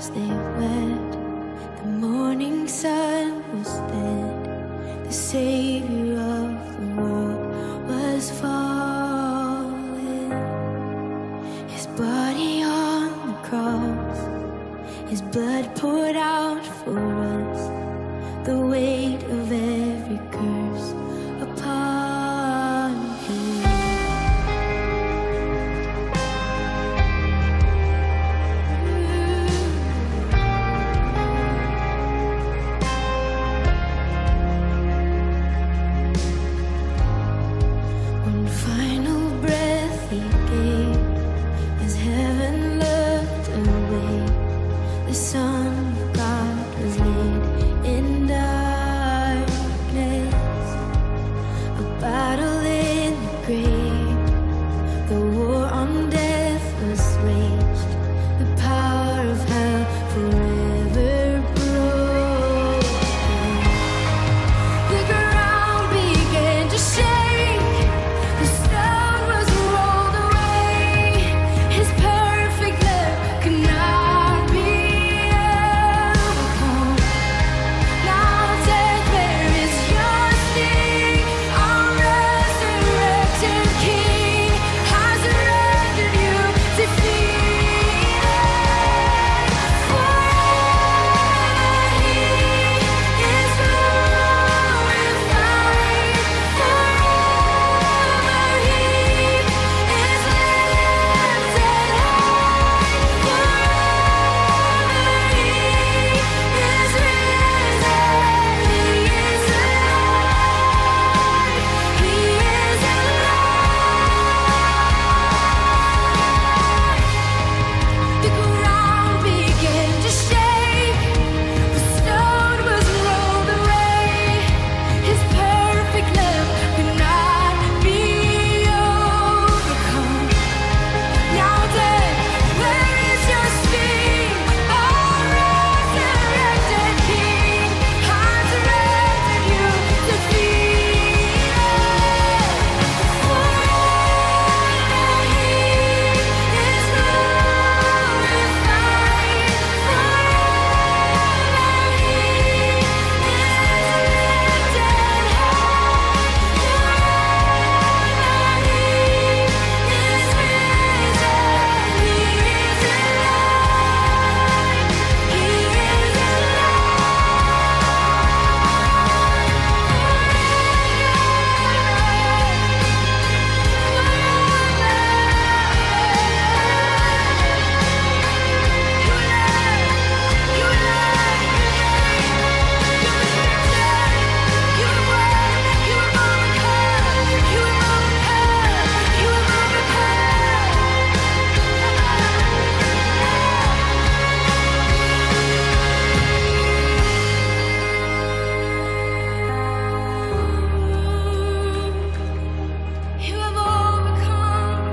stars they wept, the morning sun was dead, the Savior of the world was fallen. His body on the cross, his blood poured out for us, the weight of every curse upon him. One final breath he gave as heaven looked away. The Son of God was laid in darkness, a battle in the grave, the war on death was waged, the power of hell forever broken. The ground began to shake, the stone was rolled away, his perfect love could not be overcome. Now death, where is your sting? Our resurrected King has rendered you defeated. Forever he is glorified. Forever he is lifted high. Forever he is risen. He is alive. He is alive. The ground began to shake, the stone was rolled away, his perfect love could not be overcome. Now death, where is your sting? Our resurrected King has rendered you defeated. Forever he is glorified. Forever he is lifted You have overcome.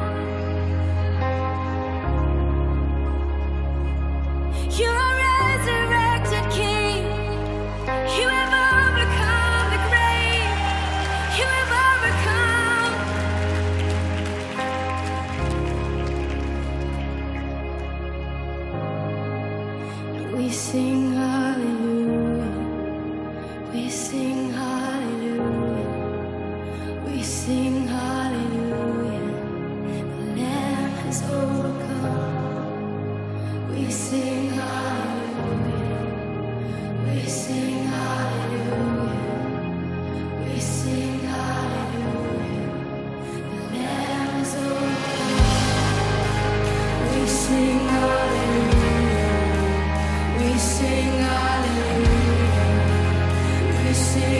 You are resurrected King. You have overcome the grave. You have overcome. We sing hallelujah. We sing hallelujah. We sing hallelujah. The Lamb has overcome. We sing hallelujah. We sing hallelujah. We sing hallelujah. The Lamb has overcome. We sing hallelujah. We sing hallelujah. We sing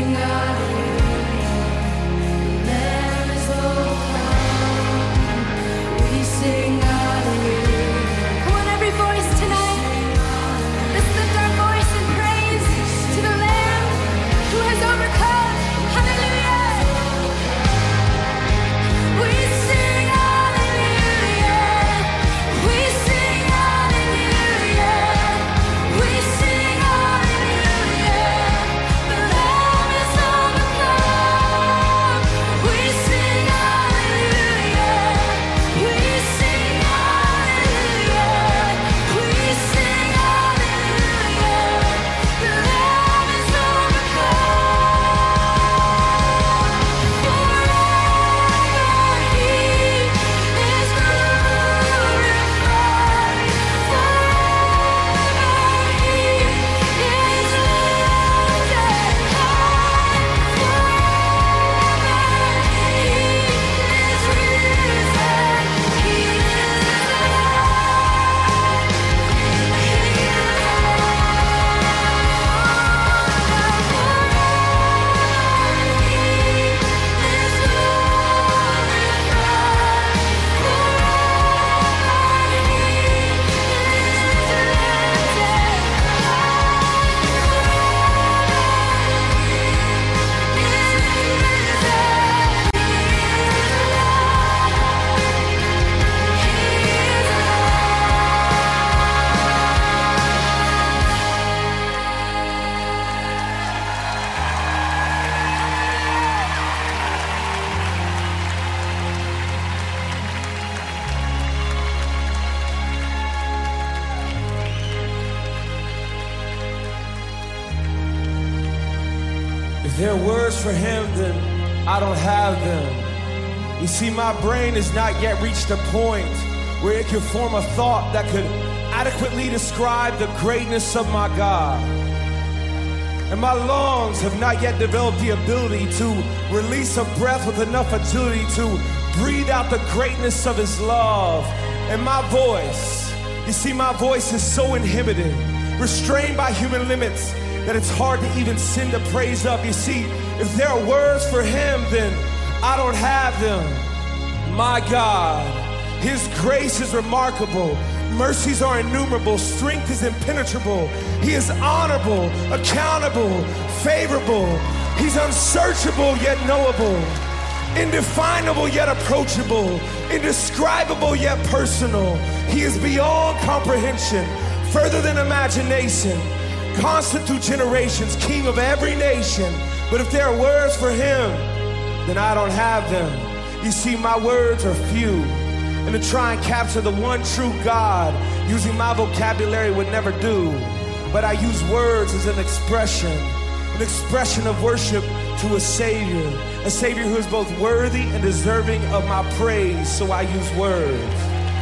If there are words for him, then I don't have them. You see, my brain has not yet reached a point where it can form a thought that could adequately describe the greatness of my God. And my lungs have not yet developed the ability to release a breath with enough agility to breathe out the greatness of his love. And my voice, you see, my voice is so inhibited, restrained by human limits, that it's hard to even send a praise up. You see, if there are words for him, then I don't have them. My God, his grace is remarkable. Mercies are innumerable. Strength is impenetrable. He is honorable, accountable, favorable. He's unsearchable yet knowable. Indefinable yet approachable. Indescribable yet personal. He is beyond comprehension, further than imagination. Constant through generations, king of every nation. But if there are words for him, then I don't have them. You see, my words are few. And to try and capture the one true God using my vocabulary would never do. But I use words as an expression of worship to a Savior who is both worthy and deserving of my praise. So I use words.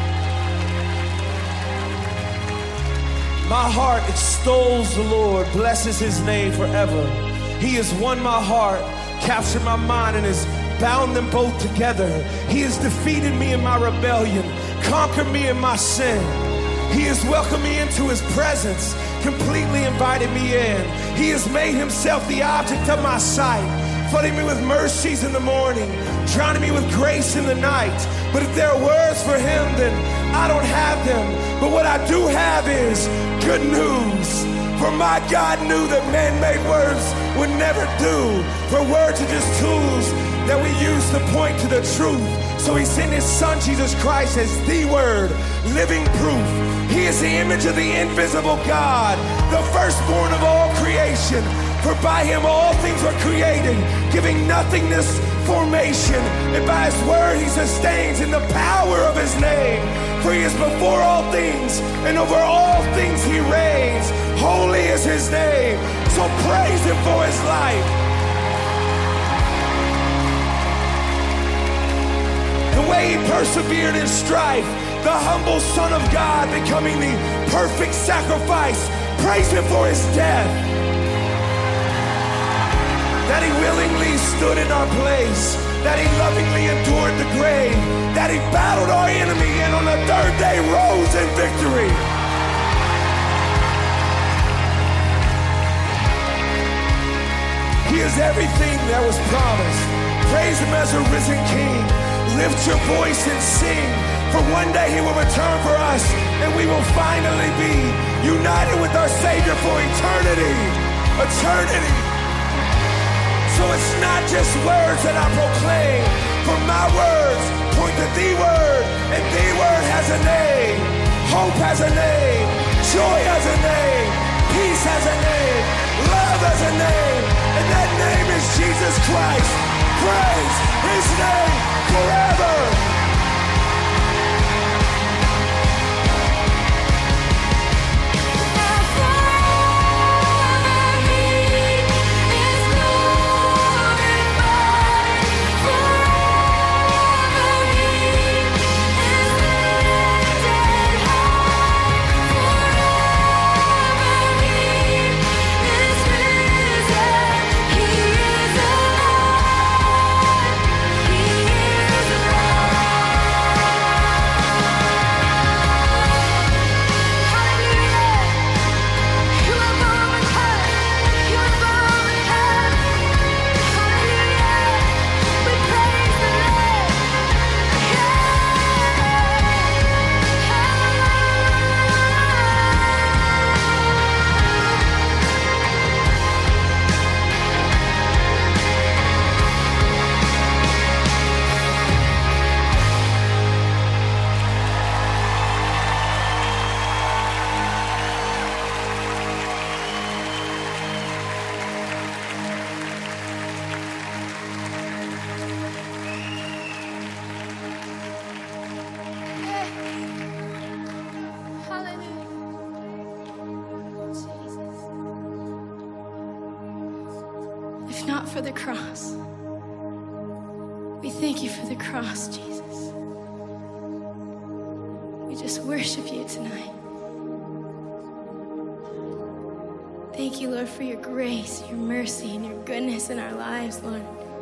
My heart extols the Lord, blesses his name forever. He has won my heart, captured my mind, and has bound them both together. He has defeated me in my rebellion, conquered me in my sin. He has welcomed me into his presence, completely invited me in. He has made himself the object of my sight, flooding me with mercies in the morning, drowning me with grace in the night. But if there are words for him, then I don't have them. But what I do have is good news. For my God knew that man-made words would never do. For words are just tools that we use to point to the truth. So he sent his son, Jesus Christ, as the word, living proof. He is the image of the invisible God, the firstborn of all creation. For by him all things were created, giving nothingness formation. And by his word he sustains in the power of his name. For he is before all things, and over all things he reigns. Holy is his name, so praise him for his life. The way he persevered in strife, the humble Son of God becoming the perfect sacrifice. Praise him for his death. That he willingly stood in our place, that he lovingly endured the grave, that he battled our enemy and on the third day rose in victory. He is everything that was promised. Praise him as a risen king. Lift your voice and sing, for one day he will return for us, and we will finally be united with our Savior for eternity. Eternity. So it's not just words that I proclaim, for my words point to the word, and the word has a name. Hope has a name. Joy has a name. Peace has a name. Love has a name. And that name is Jesus Christ. Praise his name forever. He is alive. if not for the cross. We thank you for the cross, Jesus. We just worship you tonight. Thank you, Lord, for your grace, your mercy, and your goodness in our lives, Lord.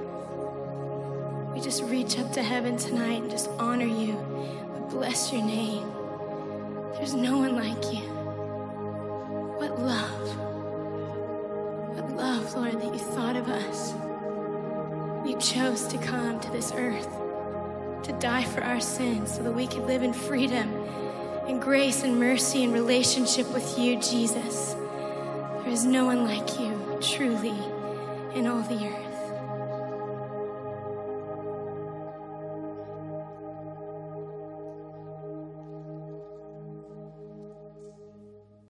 We just reach up to heaven tonight and just honor you. We bless your name. There's no one like you. What love. What love, Lord, that you thought of us. You chose to come to this earth to die for our sins so that we could live in freedom and grace and mercy and relationship with you, Jesus. There is no one like you, truly, in all the earth.